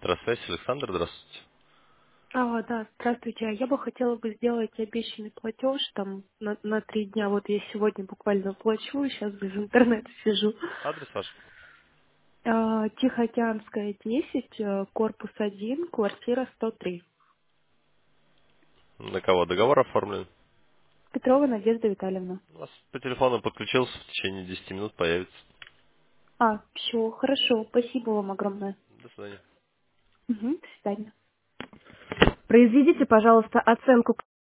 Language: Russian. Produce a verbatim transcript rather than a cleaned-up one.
Здравствуйте, Александр, здравствуйте. А, да, здравствуйте. Я бы хотела бы сделать обещанный платеж там на, на три дня. Вот я сегодня буквально плачу, сейчас без интернета сижу. Адрес ваш? А, Тихоокеанская, десять, э, корпус один, квартира сто три. На кого договор оформлен? Петрова Надежда Витальевна. У вас по телефону подключился, в течение десяти минут появится. А, все, хорошо. Спасибо вам огромное. До свидания. Угу, до свидания. Произведите, пожалуйста, оценку